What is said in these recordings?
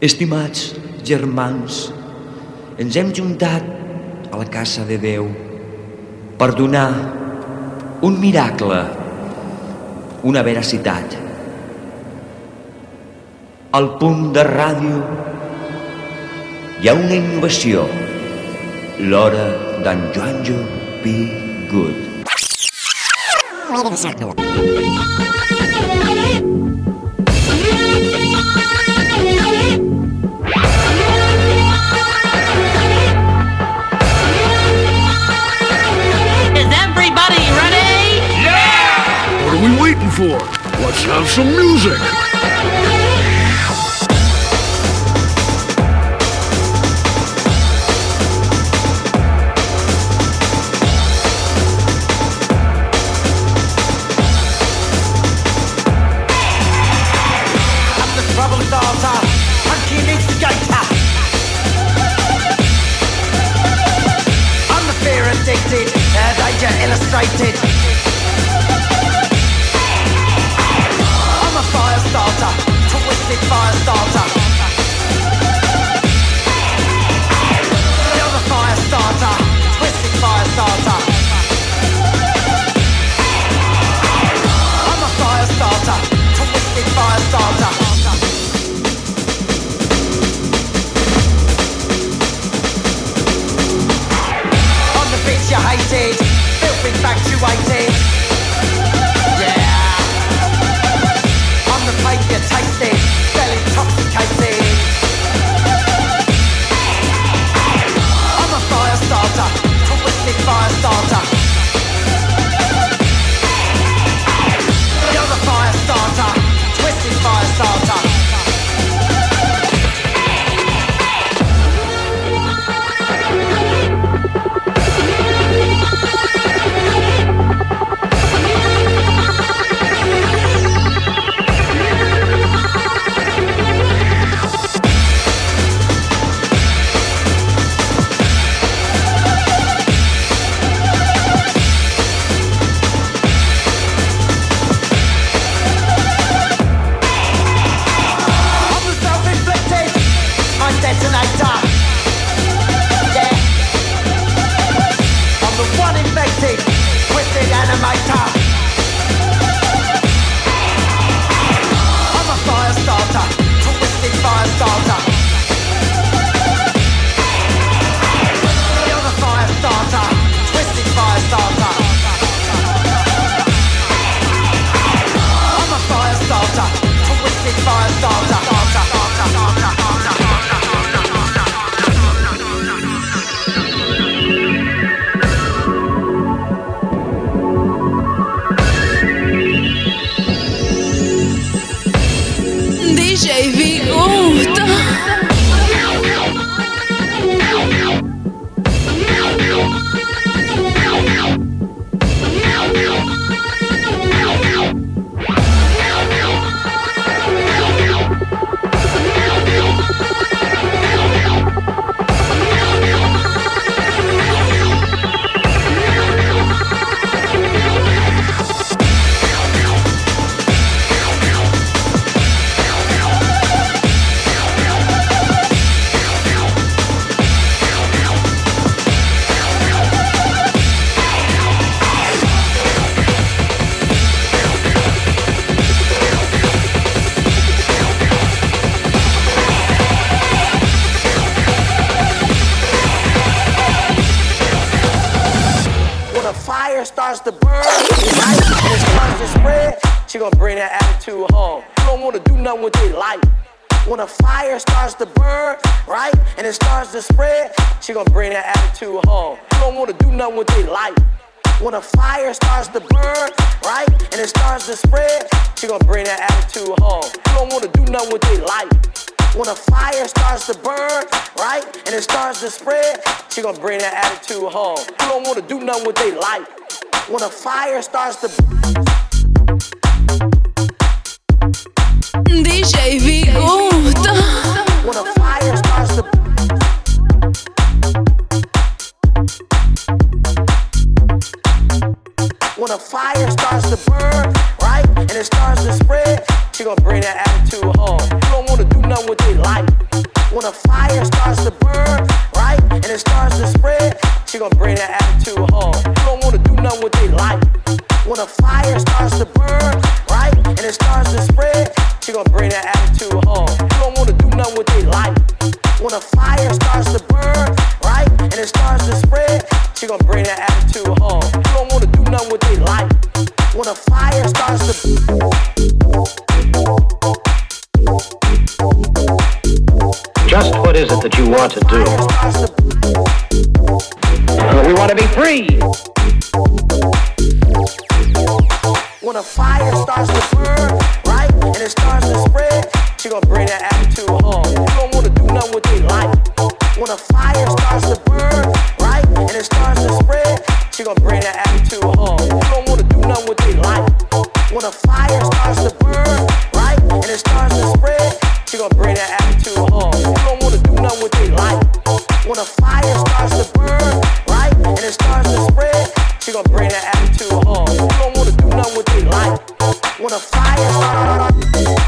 Estimats germans, ens hem juntat a la casa de Déu per donar un miracle, una veracitat. Al punt de ràdio hi ha una innovació, l'hora d'en Joanjo P. Good. What are we waiting for? Let's have some music. I'm the trouble starter, hunky instigator. I'm the fear addicted, danger illustrated. Fire starter, twisted fire starter. You're the fire starter, twisted fire starter. I'm a fire starter, twisted fire starter. I'm the bitch you hated, filth infatuated. You tasted, fell intoxicated. I'm a fire starter, twisted fire starter. You're the fire starter, twisted fire starter. Starts to burn, right? And it starts to spread. She gonna bring that attitude home. You don't wanna do nothing with their life. When a fire starts to burn, right? And it starts to spread. She gonna bring that attitude home. You don't wanna do nothing with their life. When a fire starts to burn, right? And it starts to spread. She gonna bring that attitude home. You don't wanna do nothing with their life. When a fire starts to burn, right? And it starts to spread. She gonna bring that attitude home. You don't wanna do nothing with their life. When a fire starts to DJ Viguto. When a fire starts to When a fire starts to burn, right, and it starts to spread, she gonna bring that attitude home. You don't wanna do nothing with their life. When a fire starts to burn, right, and it starts to spread, she gonna bring that attitude home. You don't wanna do nothing with their life. When a fire starts to burn, right, and it starts to spread, she gonna bring that attitude home. You don't wanna do nothing with their life. When a fire starts to burn, right, and it starts to spread, she gonna bring that attitude home. You don't wanna do nothing with their life. When a fire starts to just what is it that you want to do? We want to be free. When a fire starts to burn, right, and it starts to spread, she gonna bring that attitude home. You don't wanna do nothing with their life. When a fire starts to burn, right, and it starts to spread, she gonna bring that attitude home. You don't wanna do nothing with their life. When a fire starts to burn, right, and it starts to spread, she gonna bring that attitude home. You don't wanna do nothing with their life. When a fire starts to burn, right, and it starts to spread, she gonna bring that attitude home. You don't wanna do nothing with their life. When a fire starts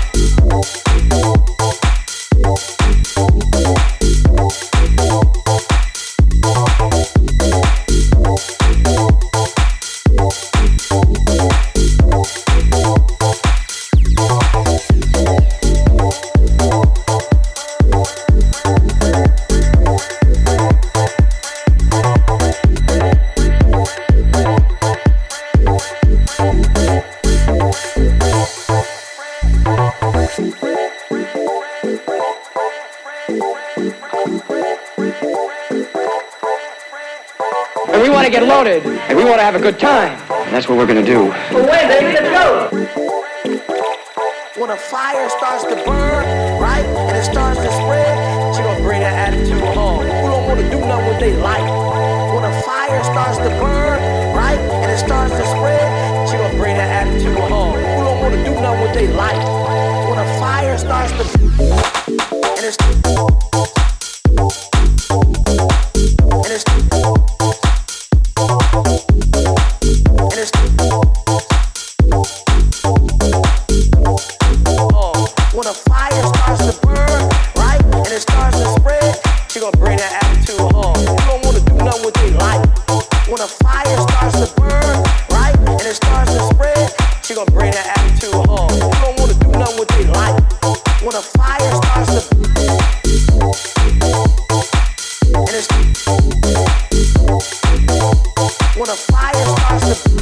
And we want to get loaded, and we want to have a good time. And that's what we're going to do. Well, wait, baby, let's go. When a fire starts to burn, right, and it starts to spread, she gonna bring that attitude home. Who don't wanna do nothing with their life? When a fire starts to burn, right, and it starts to spread, she gonna bring that attitude home. Who don't wanna do nothing with their life? When a fire starts to and it's when a fire starts to burn, right, and it starts to spread, she gonna bring that attitude home. You don't wanna do nothing with their life. When a fire starts to burn, right, and it starts to spread, she gonna bring that attitude home. You don't wanna do nothing with their life. When a fire starts to and it's when a fire starts to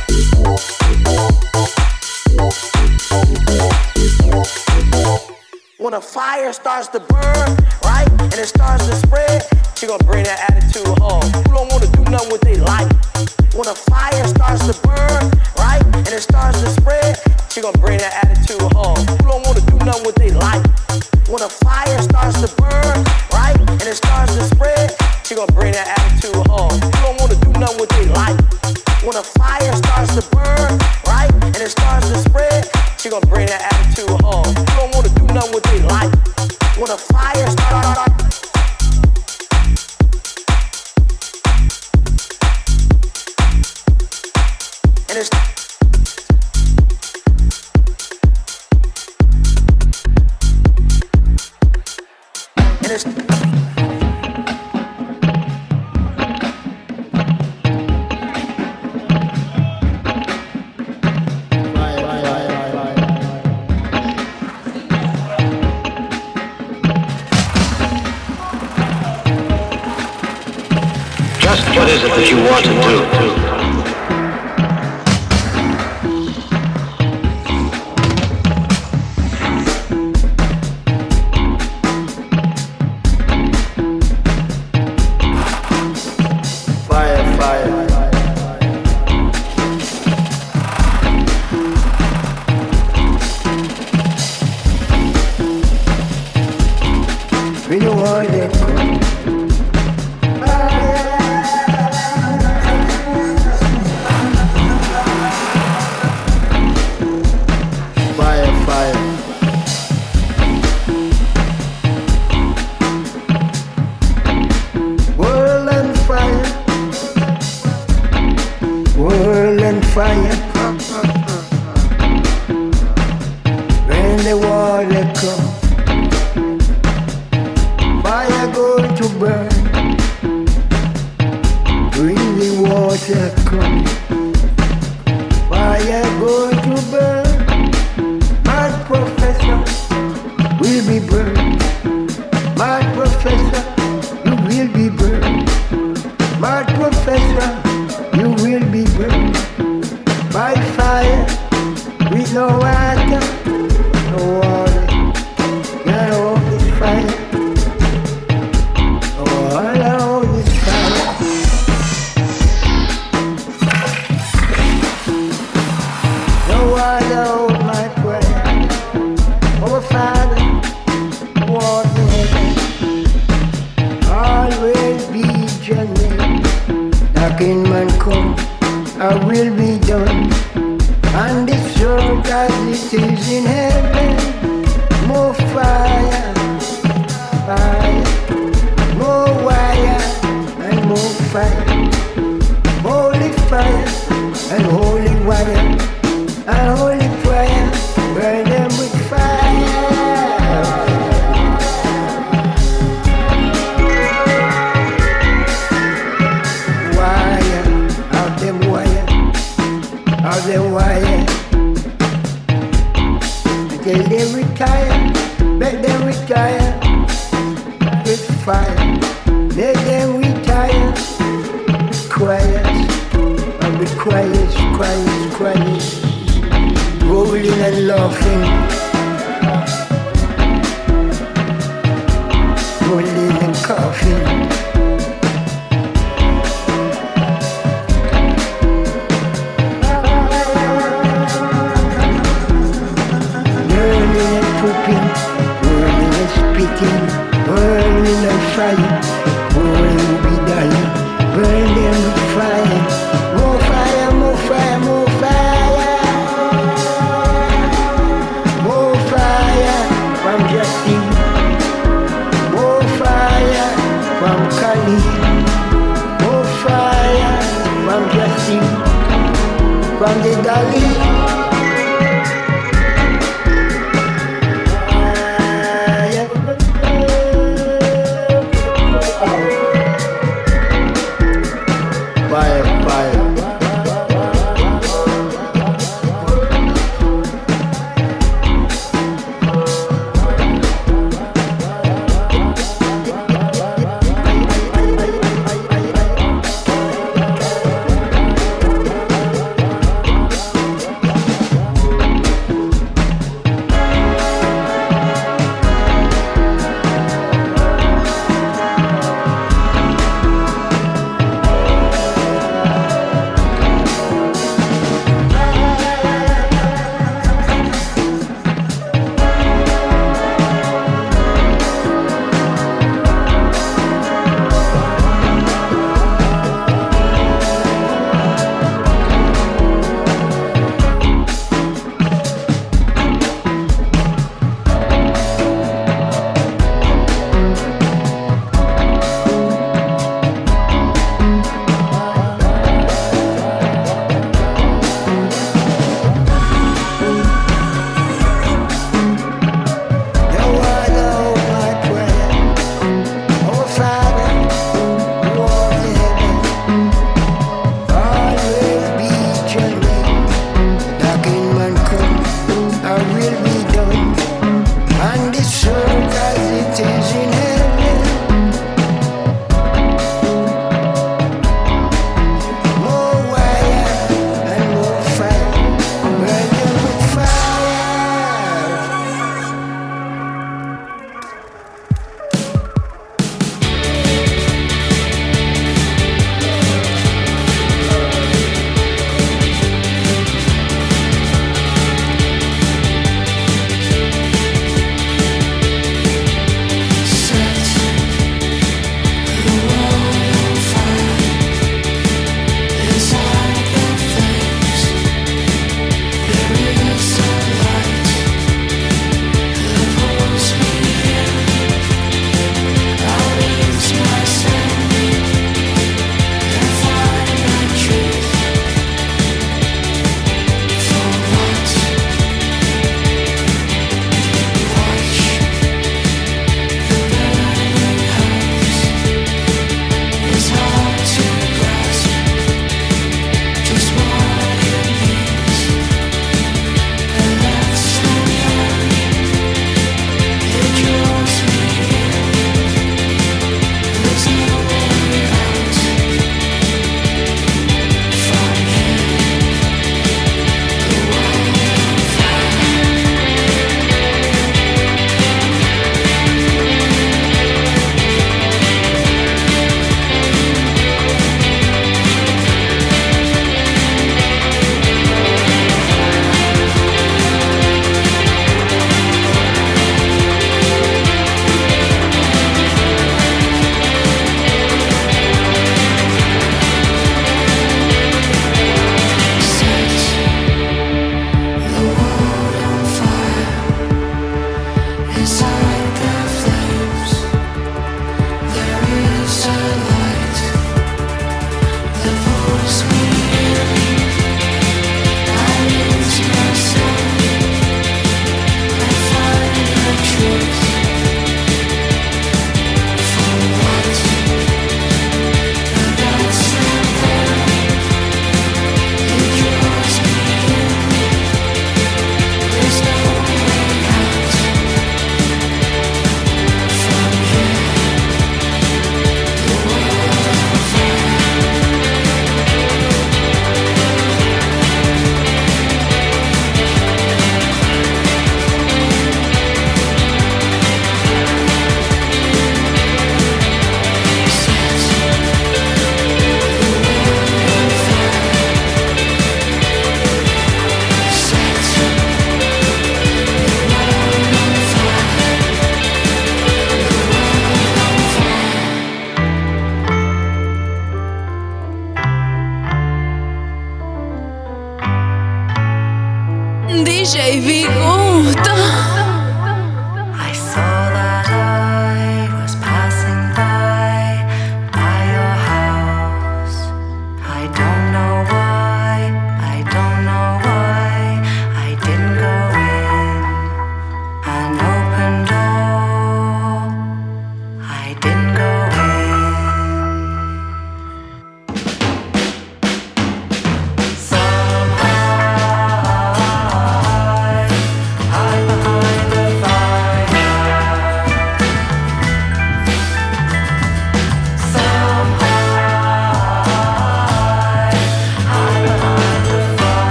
when a fire starts to burn, right, and it starts to spread, she gonna bring that attitude home. Who don't wanna do nothing with their life? When a fire starts to burn, right, and it starts to spread, she gonna bring that attitude home. Who don't wanna do nothing with their life? When a fire starts to burn, right, and it starts to spread, she gonna bring that attitude home. Who don't wanna do nothing with their life? When a fire starts to burn, right, and it starts to spread, she gonna bring that attitude home. You don't wanna do nothing with their life. When a fire starts and it's and it's What is it that you want to do? burn. Bring the water come. Fire going to burn. My professor will be burned. My professor, you will be burned. My professor, you will be burned. By fire, with no water, no water. Get off this fire. All out this fire. No water hold my prayer. Oh Father, who art in heaven, always be your name. Like in man come, I will be done. And this earth as it is in heaven. More fire, fire, more wire and more fire. Holy fire and holy wire and holy prayer. Burn them with fire. Wire, out them wire, out them wire. Until they retire, make them retire with fire. Make them retire with quiet, and with quiet, quiet, quiet. Rolling and laughing, rolling and coughing. Burning and pooping, burning and spitting, burning and fire, burning will be done. Burn them with fire, more fire, more fire, more fire. More fire from Justin, more fire from Kali, more fire from Justin, from the Dali. Fire.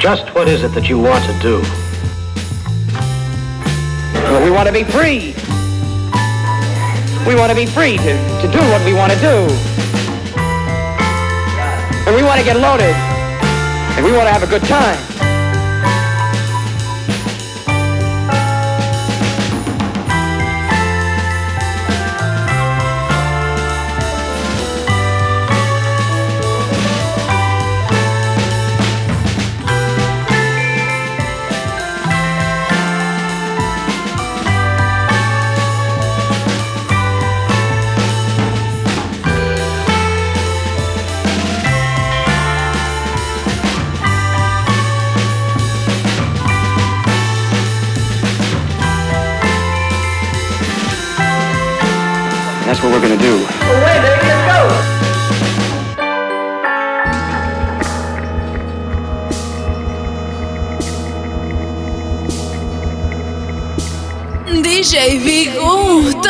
Just what is it that you want to do? Well, we want to be free. We want to be free to do what we want to do. And we want to get loaded. And we want to have a good time. That's what we're gonna do. Well, wait, baby, let's go. DJ V-Good.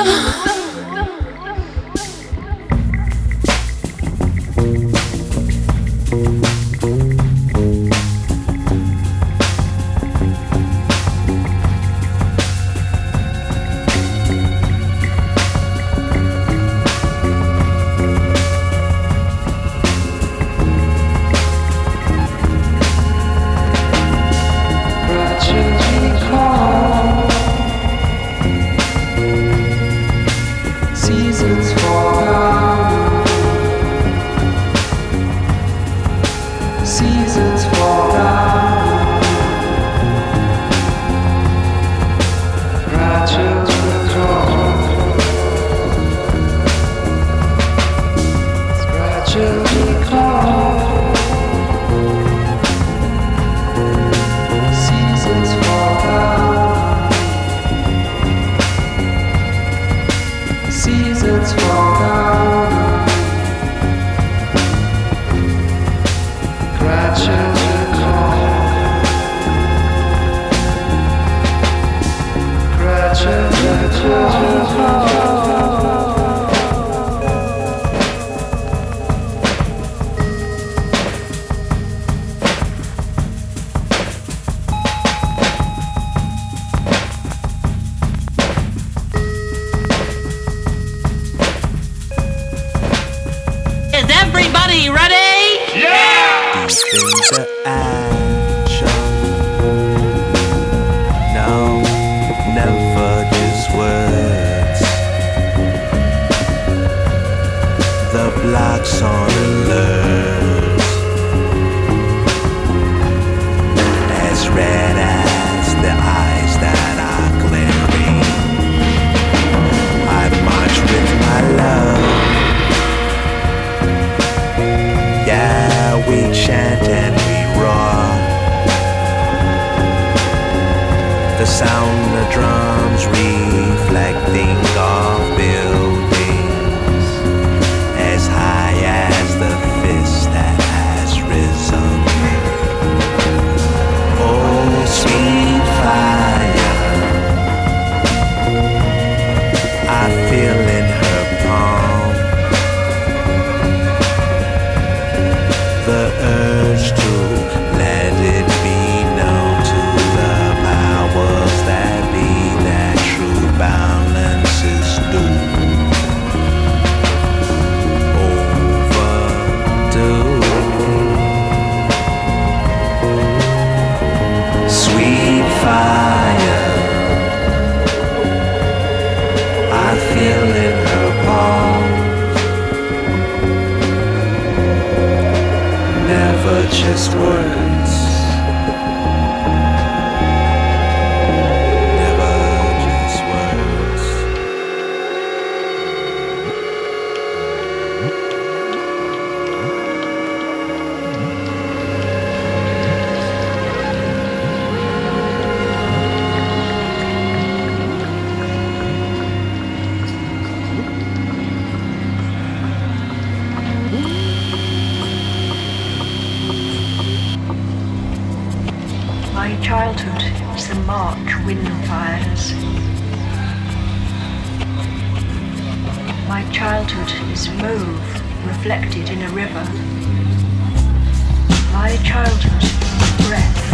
Reflected in a river. My childhood, breath.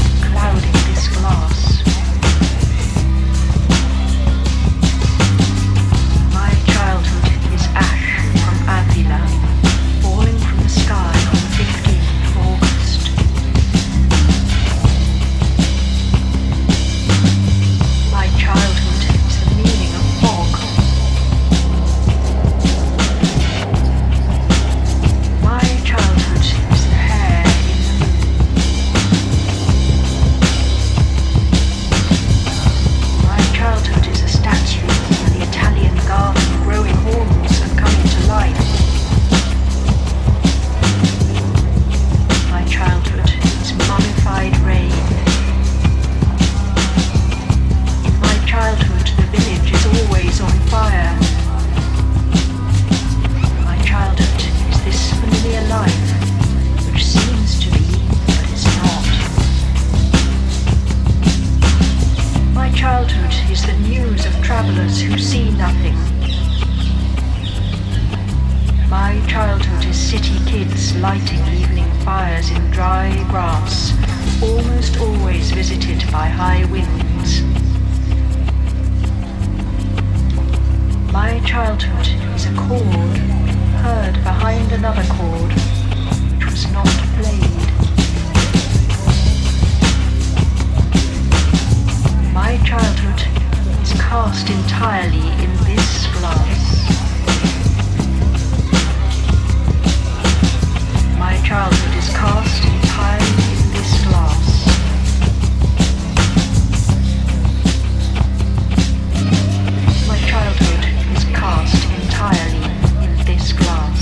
grass, almost always visited by high winds. My childhood is a chord heard behind another chord which was not played. My childhood is cast entirely in this glass. My childhood is cast entirely in this glass. My childhood is cast entirely in this glass.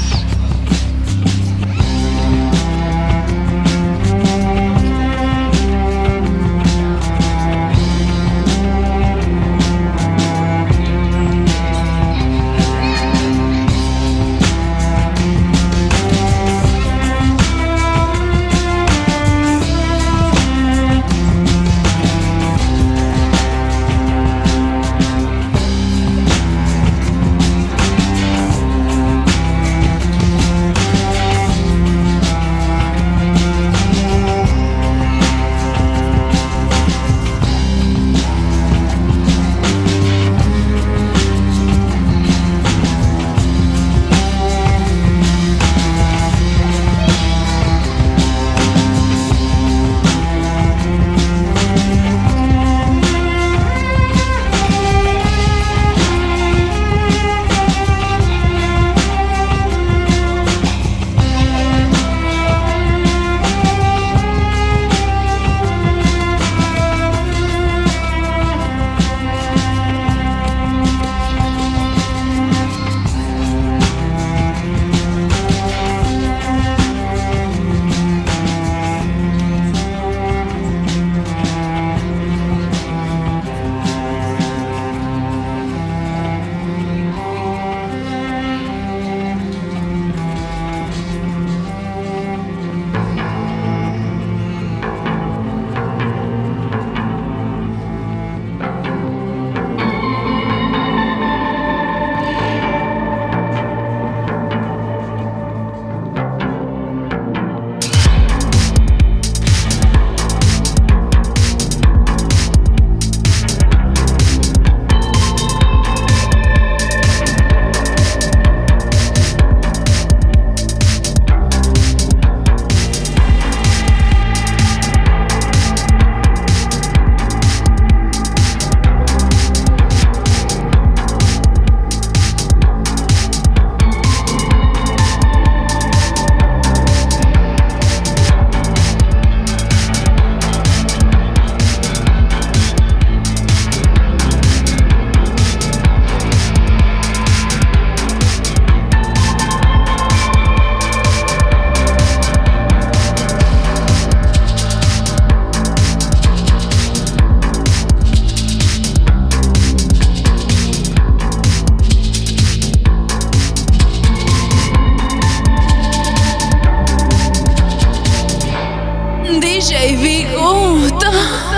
DJ Viguta.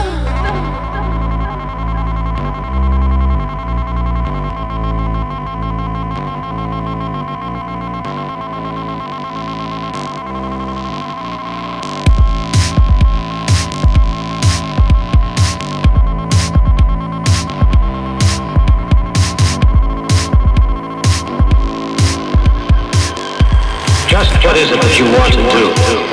Just what is it that you want to do?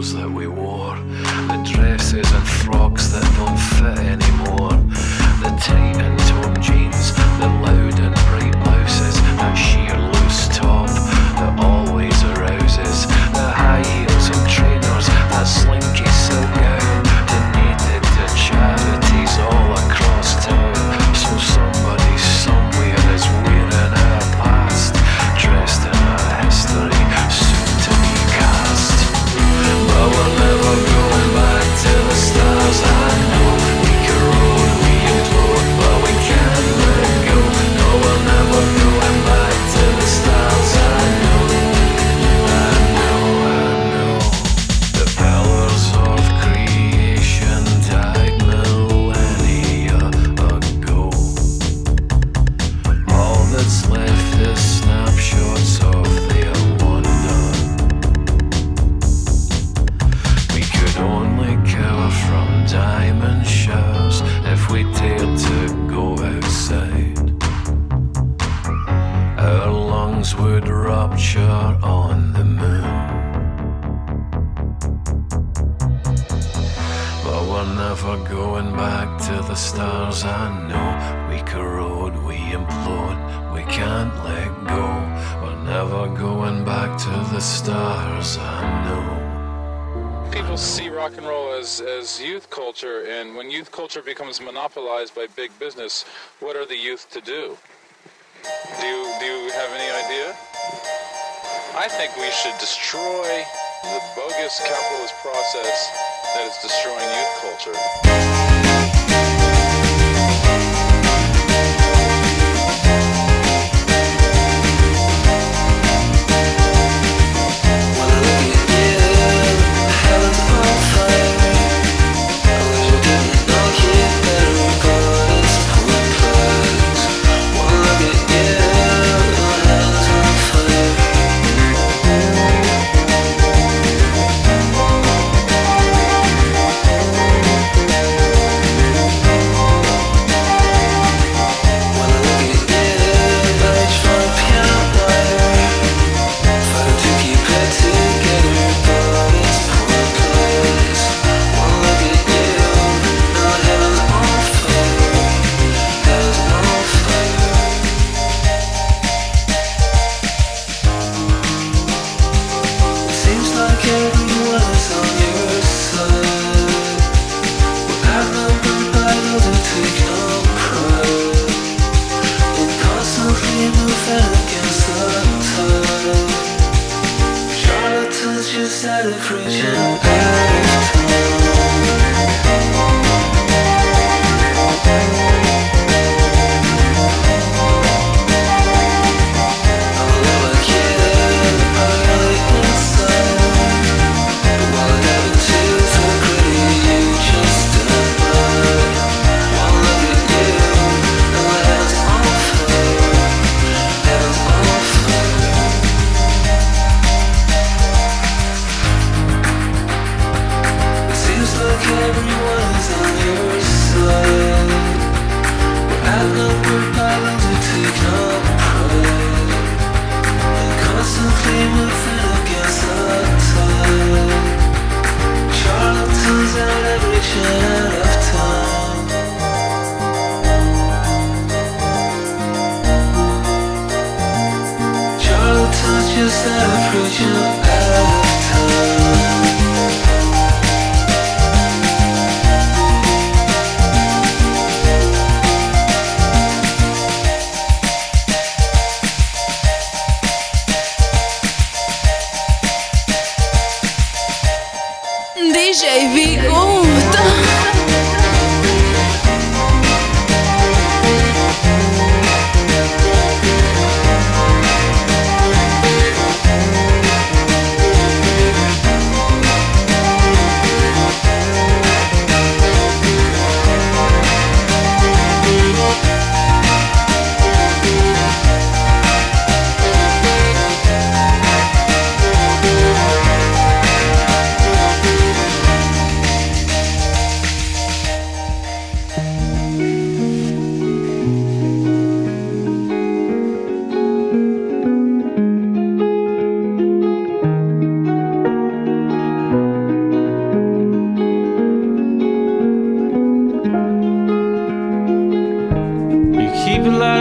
clothes that we wore, the dresses and frocks that don't fit anymore, the tight and torn jeans, the loud and bright blouses, that sheer loose top that always arouses, the high heels and trainers, that slinky silk gown, donated to charities all across town. So somebody somewhere is wearing our past, dressed in our history, soon to be cast. But we're never going back to the stars. I know we corrode, we implode, but we can't let go. No, we're never going back to the stars. I know. The pillars of creation died millennia ago. All that's left is snapshots of their wonder. We could only cower from diamond showers if we dared to go outside. Our lungs would rupture on the moon. But we're never going back to the stars. I know we corrode, we implode, we can't let go. We're never going back to the stars. I know. People see rock and roll as youth culture, and when youth culture becomes monopolized by big business, what are the youth to do? Do you have any idea? I think we should destroy the bogus capitalist process that is destroying youth culture. DJ Viguta.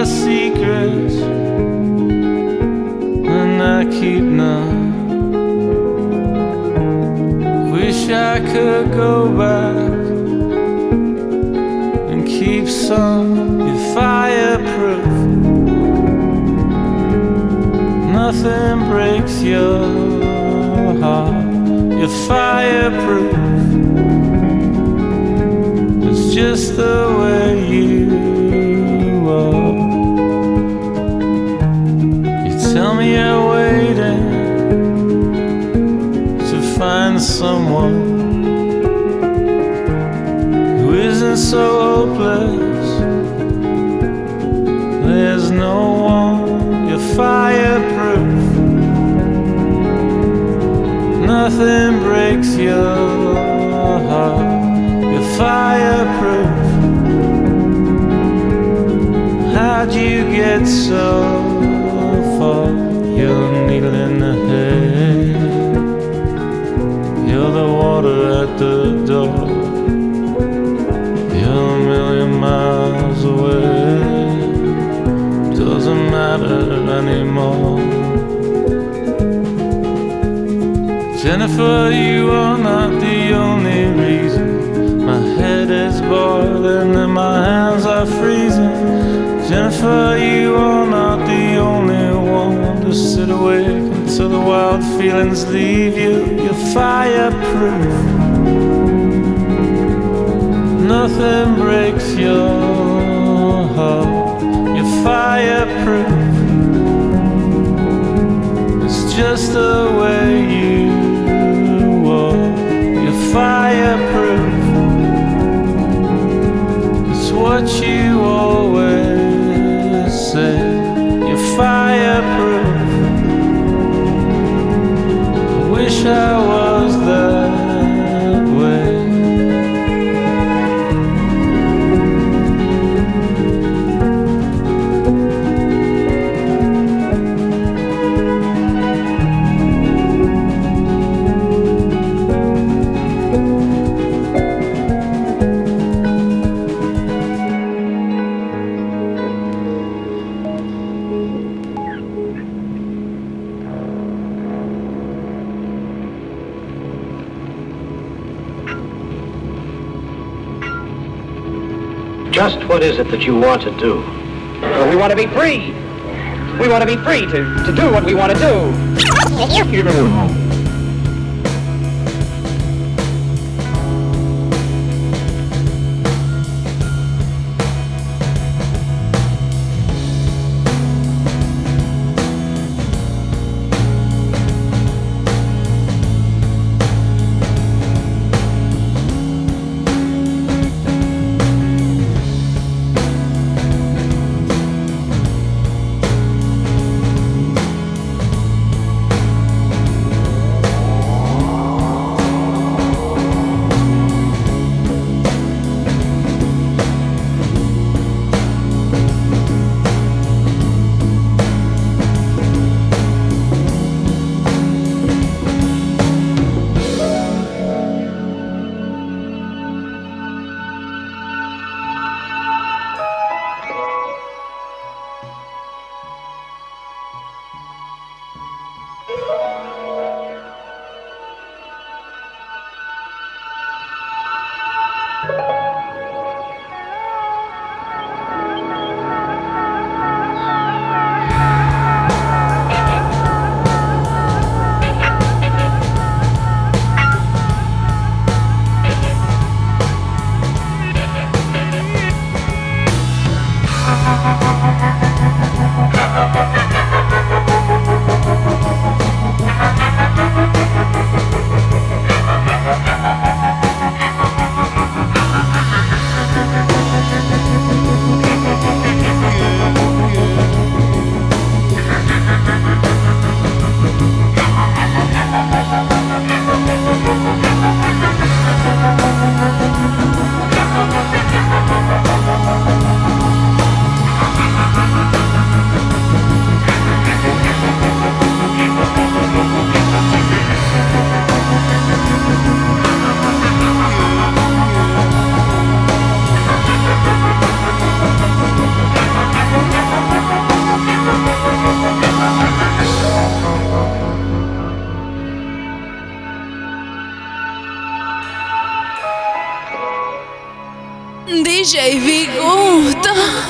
secrets, and I keep none. Wish I could go back and keep some. You're fireproof. Nothing breaks your heart. You're fireproof. It's just the way you are. You tell me you're waiting to find someone who isn't so hopeless. There's no one. You're fireproof. Nothing breaks your heart. You're fireproof. How'd you get so far? You're a needle in the head. You're the water at the door. You're a million miles away. Doesn't matter anymore. Jennifer, you are not the only reason my head is boiling and my hands are freezing. Jennifer, you are not the only one to sit awake until the wild feelings leave you. You're fireproof. Nothing breaks your heart. You're fireproof. It's just the way you are. You're fireproof. It's what you always say. You're fireproof. I wish I was that way. Just what is it that you want to do? Well, we want to be free. We want to be free to do what we want to do. DJ Viguta.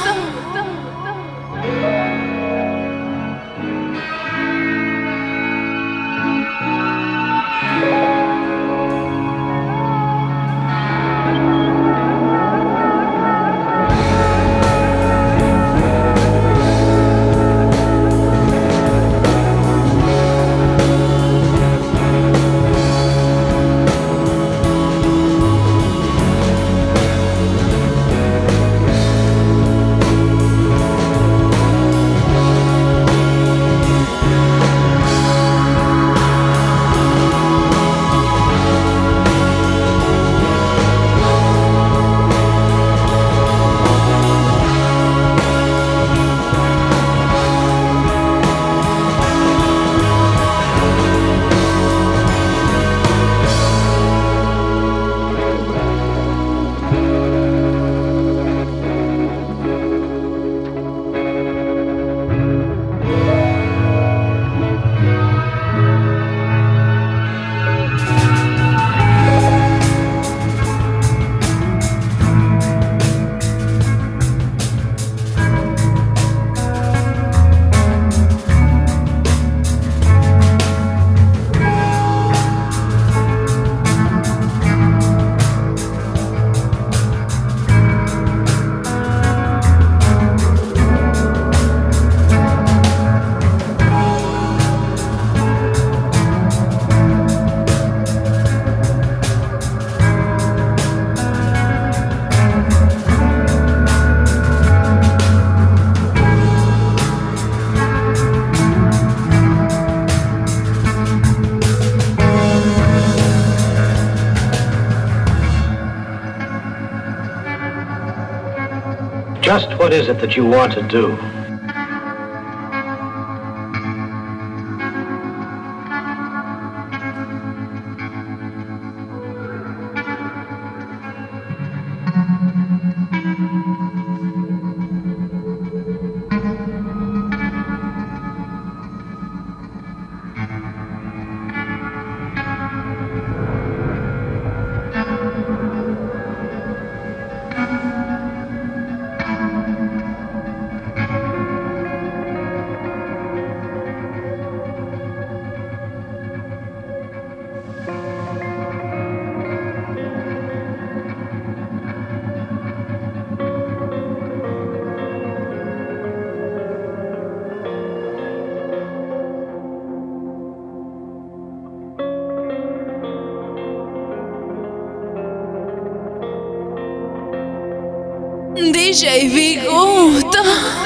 Just what is it that you want to do? DJ Viguta.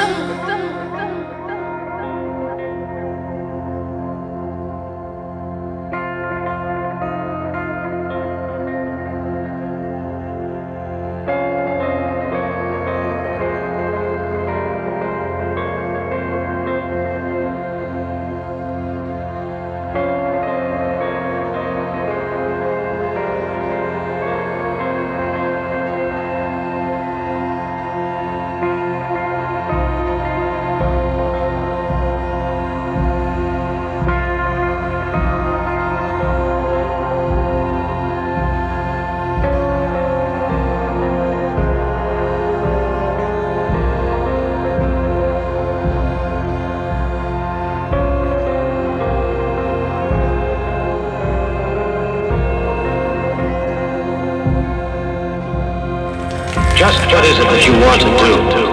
Just what is it that you want to do?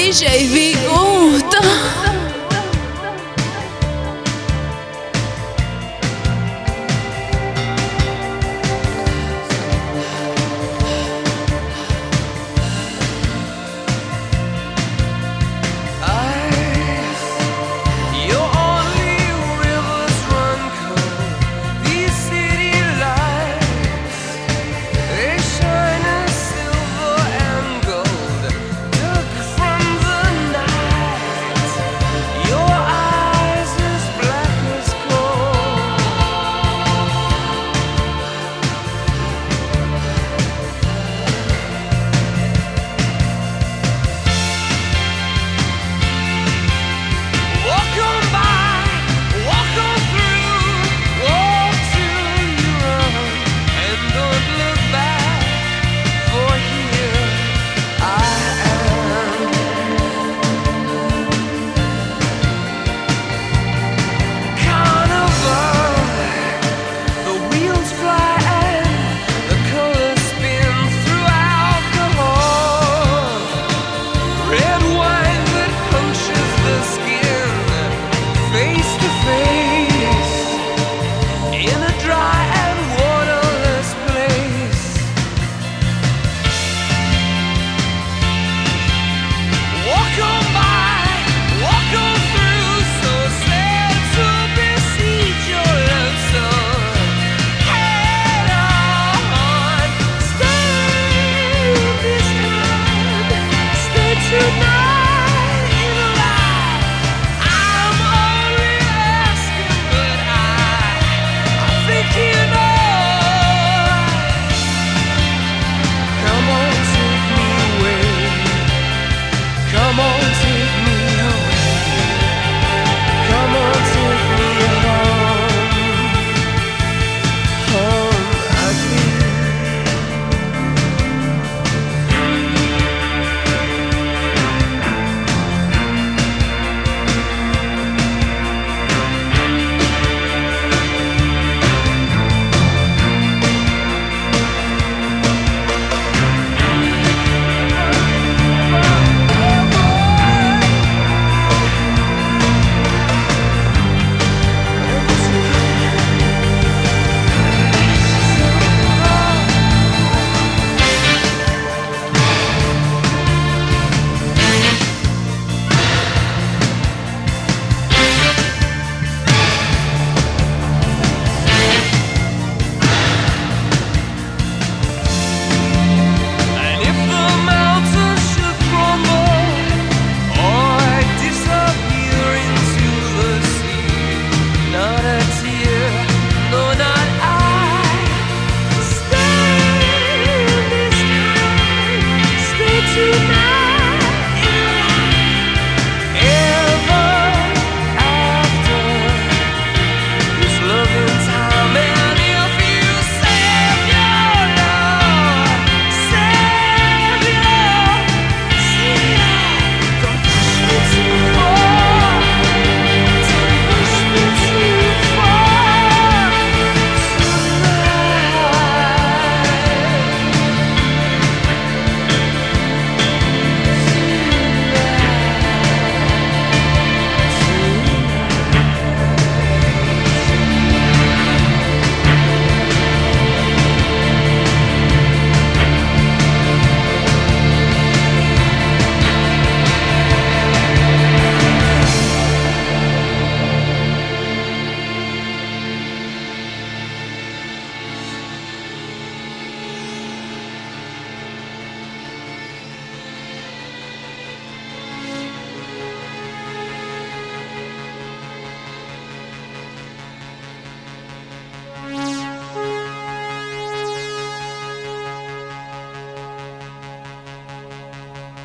DJ Viguto.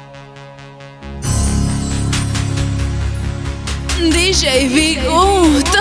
DJ Viguto.